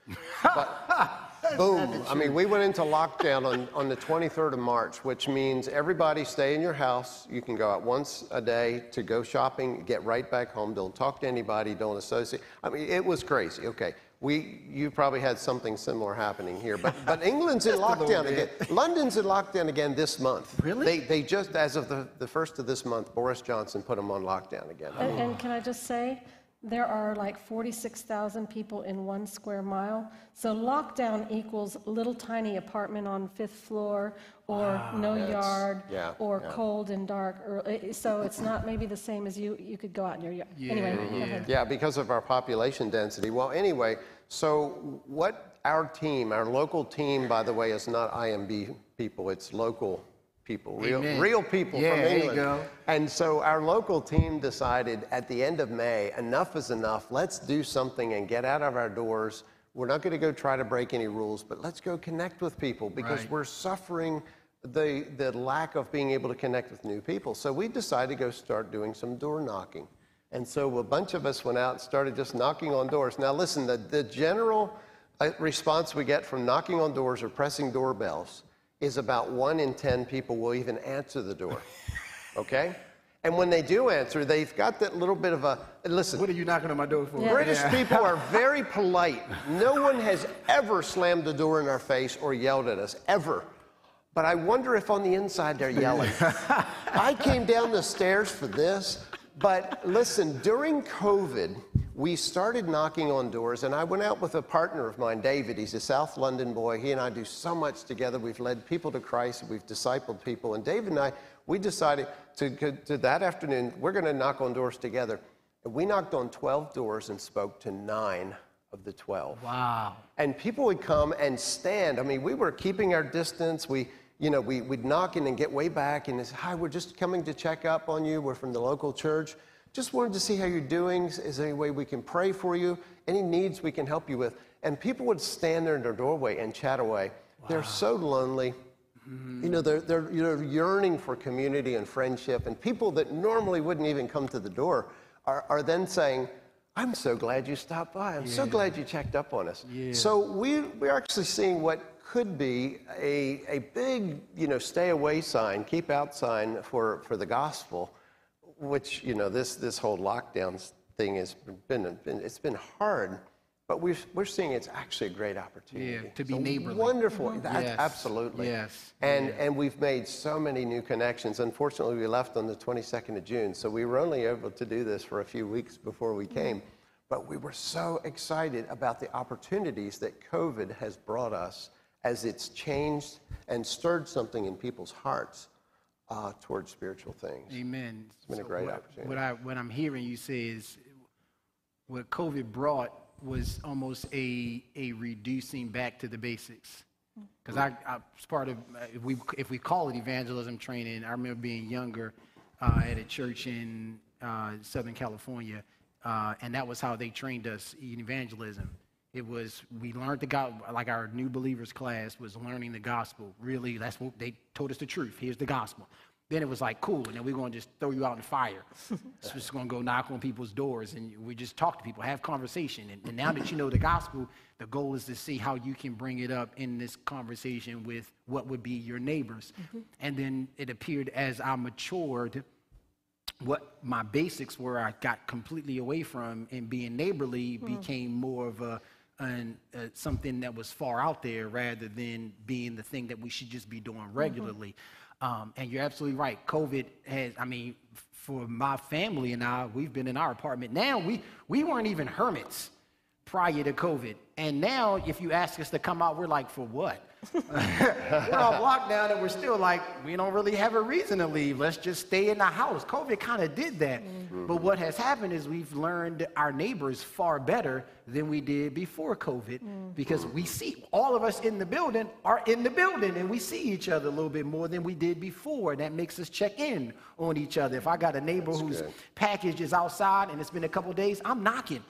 But boom! I mean, we went into lockdown on the 23rd of March, which means everybody stay in your house. You can go out once a day to go shopping, get right back home. Don't talk to anybody. Don't associate. I mean, it was crazy. Okay. You probably had something similar happening here, but England's in lockdown again. London's in lockdown again this month. Really? They just, as of the first of this month, Boris Johnson put them on lockdown again. And can I just say, there are like 46,000 people in 1 square mile. So lockdown equals little tiny apartment on 5th floor, or no yard, or cold and dark. So it's not maybe the same as you could go out in your yard. Anyway, go ahead. Yeah, because of our population density. Well, anyway, so what our local team, by the way, is not IMB people, it's local people, real people from England. There you go. And so our local team decided at the end of May, enough is enough. Let's do something and get out of our doors. We're not going to go try to break any rules, but let's go connect with people, because we're suffering the lack of being able to connect with new people. So we decided to go start doing some door knocking. And so a bunch of us went out and started just knocking on doors. Now listen, the general response we get from knocking on doors or pressing doorbells is about 1 in 10 people will even answer the door, okay? And when they do answer, they've got that little bit of a, listen. What are you knocking on my door for? British people are very polite. No one has ever slammed the door in our face or yelled at us, ever. But I wonder if on the inside they're yelling. I came down the stairs for this, but listen, during COVID, we started knocking on doors, and I went out with a partner of mine, David. He's a South London boy. He and I do so much together. We've led people to Christ. We've discipled people. And David and I, we decided to that afternoon, we're going to knock on doors together. And we knocked on 12 doors and spoke to 9 of the 12. Wow. And people would come and stand. I mean, we were keeping our distance. We'd knock in and get way back and say, hi, we're just coming to check up on you. We're from the local church. Just wanted to see how you're doing. Is there any way we can pray for you? Any needs we can help you with? And people would stand there in their doorway and chat away. Wow. They're so lonely. Mm-hmm. They're yearning for community and friendship. And people that normally wouldn't even come to the door are then saying, I'm so glad you stopped by. I'm so glad you checked up on us. Yeah. So we're actually seeing what could be a big, stay away sign, keep out sign for the gospel, which, this whole lockdown thing has been hard, but we're seeing it's actually a great opportunity. Yeah, to be neighborly. Wonderful. Mm-hmm. Yes. Absolutely. Yes. And we've made so many new connections. Unfortunately, we left on the 22nd of June, so we were only able to do this for a few weeks before we came. But we were so excited about the opportunities that COVID has brought us as it's changed and stirred something in people's hearts towards spiritual things. Amen. It's been a great opportunity. What I'm hearing you say is what COVID brought was almost a reducing back to the basics. Because I was part of, if we call it evangelism training, I remember being younger at a church in Southern California, and that was how they trained us in evangelism. It was, we learned the God, like our new believers class was learning the gospel. Really, that's what they told us, the truth. Here's the gospel. Then it was like, cool, and then we're going to just throw you out in the fire. So just going to go knock on people's doors, and we just talk to people, have conversation. And now that you know the gospel, the goal is to see how you can bring it up in this conversation with what would be your neighbors. And then it appeared as I matured, what my basics were, I got completely away from, and being neighborly became more of something that was far out there rather than being the thing that we should just be doing regularly. And you're absolutely right. COVID has, I mean, for my family and I, we've been in our apartment. Now, we weren't even hermits prior to COVID. And now, if you ask us to come out, we're like, for what? We're on lockdown and we're still like, we don't really have a reason to leave. Let's just stay in the house. COVID kind of did that. But what has happened is we've learned our neighbors far better than we did before COVID because we see all of us in the building are in the building and we see each other a little bit more than we did before. That makes us check in on each other. If I got a neighbor whose package is outside and it's been a couple days, I'm knocking.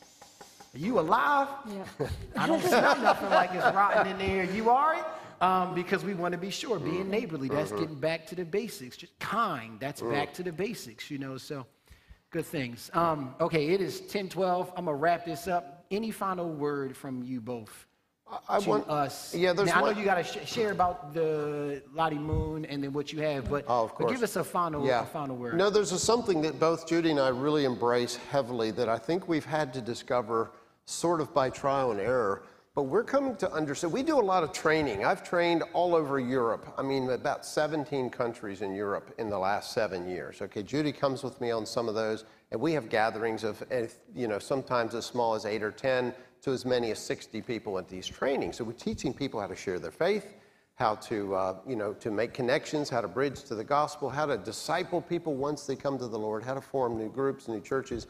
Are you alive? Yeah. I don't smell nothing like it's rotten in there. You all right? Because we want to be sure. Being neighborly, that's getting back to the basics. Just kind, that's back to the basics, you know, so good things. Okay, it is 10:12. I'm going to wrap this up. Any final word from you both to us? Yeah, there's now, I know you got to share about the Lottie Moon and then what you have, but, but give us a final word. No, there's something that both Judy and I really embrace heavily that I think we've had to discover sort of by trial and error, but we're coming to understand. We do a lot of training. I've trained all over Europe. I mean, about 17 countries in Europe in the last 7 years. Okay, Judy comes with me on some of those, and we have gatherings of, you know, sometimes as small as 8 or 10 to as many as 60 people at these trainings. So we're teaching people how to share their faith, how to, you know, to make connections, how to bridge to the gospel, how to disciple people once they come to the Lord, how to form new groups, new churches,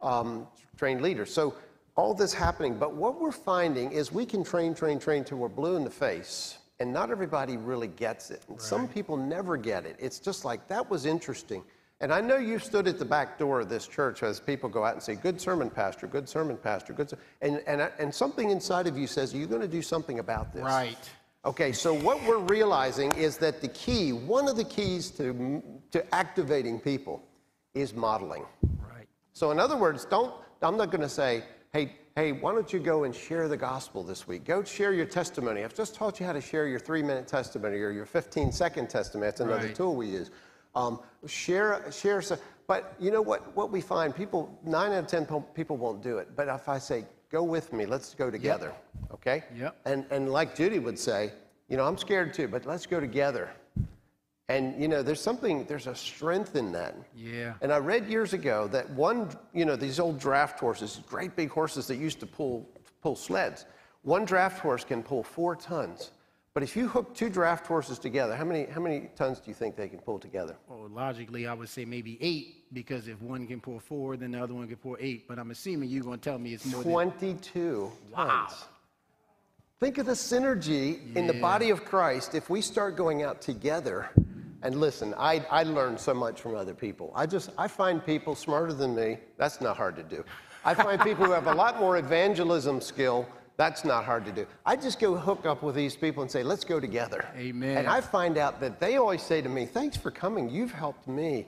train leaders. So all this happening, but what we're finding is we can train till we're blue in the face, and not everybody really gets it. And some people never get it. It's just like, that was interesting. And I know you've stood at the back door of this church as people go out and say, good sermon, pastor, good sermon, pastor, good sermon. And something inside of you says, are you going to do something about this? Right. Okay, so what we're realizing is that the key, one of the keys to activating people is modeling. Right. So in other words, I'm not going to say, hey, why don't you go and share the gospel this week? Go share your testimony. I've just taught you how to share your 3-minute testimony or your 15-second testimony. That's another tool we use. Share. But you know what we find? People, 9 out of 10 people won't do it. But if I say, go with me, let's go together, okay? Yep. And like Judy would say, you know, I'm scared too, but let's go together. And, you know, there's a strength in that. Yeah. And I read years ago that these old draft horses, great big horses that used to pull sleds, one draft horse can pull 4 tons. But if you hook 2 draft horses together, how many tons do you think they can pull together? Well, logically, I would say maybe 8, because if one can pull 4, then the other one can pull 8. But I'm assuming you're going to tell me it's more 22 tons. Wow. Think of the synergy in the body of Christ if we start going out together. And listen, I learn so much from other people. I find people smarter than me. That's not hard to do. I find people who have a lot more evangelism skill. That's not hard to do. I just go hook up with these people and say, let's go together. Amen. And I find out that they always say to me, thanks for coming. You've helped me.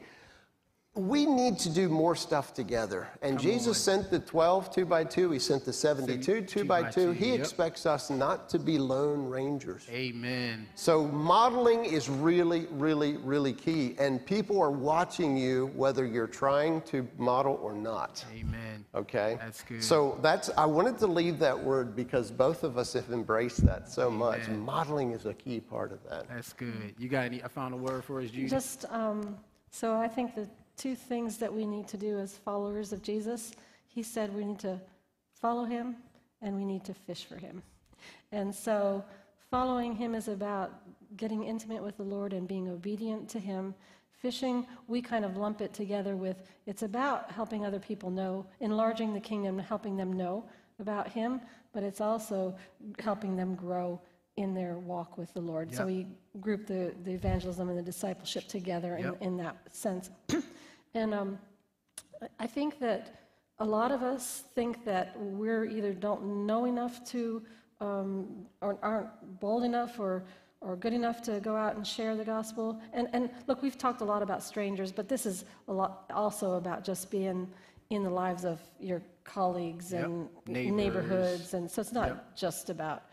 We need to do more stuff together. And Jesus sent the 12, 2 by 2. He sent the 72, 2 by 2. He expects us not to be lone rangers. Amen. So modeling is really, really, really key. And people are watching you whether you're trying to model or not. Amen. Okay? That's good. So I wanted to leave that word because both of us have embraced that so much. Modeling is a key part of that. That's good. You got a final word for us, Judy? Just, so I think the 2 things that we need to do as followers of Jesus, he said we need to follow him and we need to fish for him. And so following him is about getting intimate with the Lord and being obedient to him. Fishing, we kind of lump it together with, it's about helping other people know, enlarging the kingdom, helping them know about him, but it's also helping them grow in their walk with the Lord. Yep. So we group the evangelism and the discipleship together in that sense. And I think that a lot of us think that we're either don't know enough to, or aren't bold enough or good enough to go out and share the gospel. And look, we've talked a lot about strangers, but this is a lot also about just being in the lives of your colleagues and neighborhoods. And so it's not just about,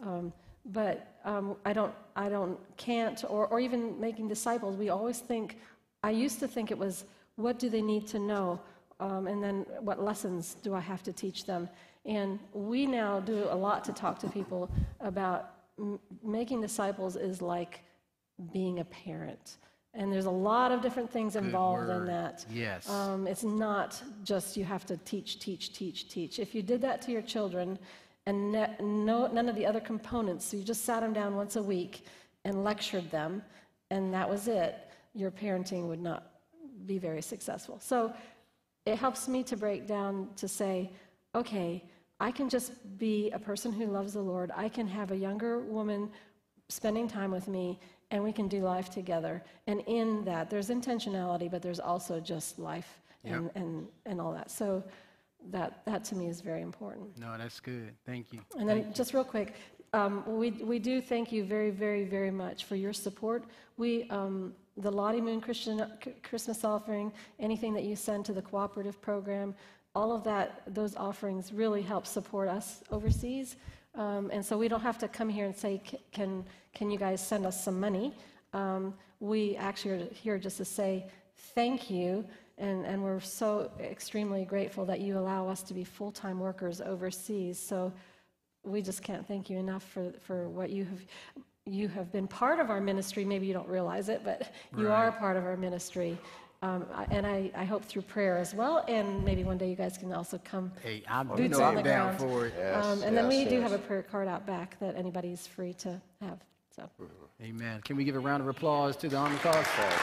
can't, or even making disciples. We always think, I used to think it was, what do they need to know? And then what lessons do I have to teach them? And we now do a lot to talk to people about making disciples is like being a parent. And there's a lot of different things involved in that. Yes. It's not just you have to teach. If you did that to your children and none of the other components, so you just sat them down once a week and lectured them, and that was it, your parenting would not be very successful. So it helps me to break down to say, okay, I can just be a person who loves the Lord. I can have a younger woman spending time with me, and we can do life together. And in that, there's intentionality, but there's also just life and all that. So that to me is very important. No, that's good. Thank you. And then just real quick, we do thank you very, very, very much for your support. The Lottie Moon Christmas offering, anything that you send to the cooperative program, all of that, those offerings really help support us overseas. And so we don't have to come here and say, can you guys send us some money? We actually are here just to say thank you, and we're so extremely grateful that you allow us to be full-time workers overseas. So we just can't thank you enough for what you have been part of our ministry. Maybe you don't realize it, but you are a part of our ministry. And I hope through prayer as well, and maybe one day you guys can also come boots on the down ground. for it. And then we do have a prayer card out back that anybody's free to have. So. Amen. Can we give a round of applause to the Army Cause?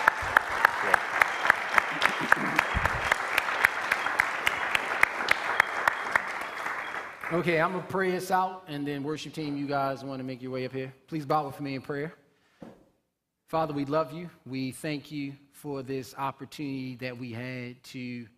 Okay, I'm going to pray us out, and then worship team, you guys want to make your way up here. Please bow with me in prayer. Father, we love you. We thank you for this opportunity that we had to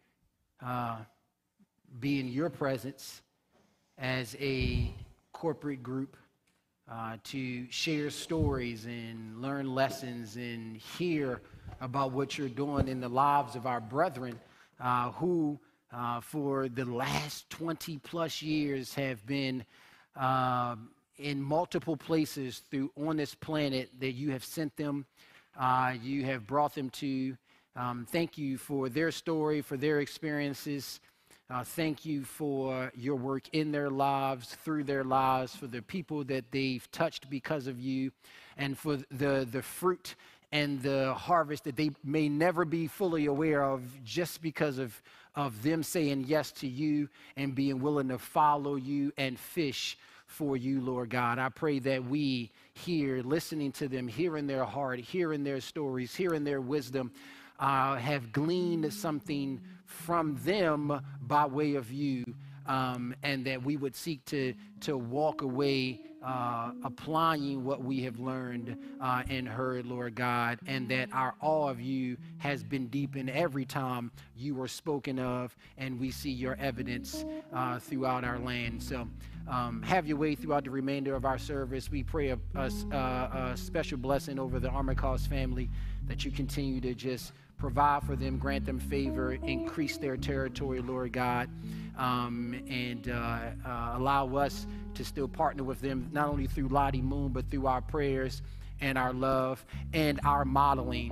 be in your presence as a corporate group, to share stories and learn lessons and hear about what you're doing in the lives of our brethren who for the last 20 plus years have been in multiple places on this planet that you have sent them, you have brought them to. Thank you for their story, for their experiences. Thank you for your work in their lives, through their lives, for the people that they've touched because of you, and for the fruit and the harvest that they may never be fully aware of just because of them saying yes to you and being willing to follow you and fish for you, Lord God. I pray that we hear, listening to them, hearing their heart, hearing their stories, hearing their wisdom, have gleaned something from them by way of you, and that we would seek to walk away applying what we have learned and heard, Lord God, and that our awe of you has been deepened every time you were spoken of, and we see your evidence throughout our land. So have your way throughout the remainder of our service. We pray a special blessing over the Armored Cause family, that you continue to just provide for them, grant them favor, increase their territory, Lord God, and allow us to still partner with them, not only through Lottie Moon, but through our prayers and our love and our modeling,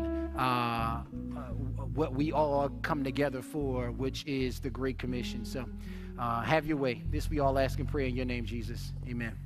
what we all come together for, which is the Great Commission. So have your way. This we all ask and pray in your name, Jesus. Amen.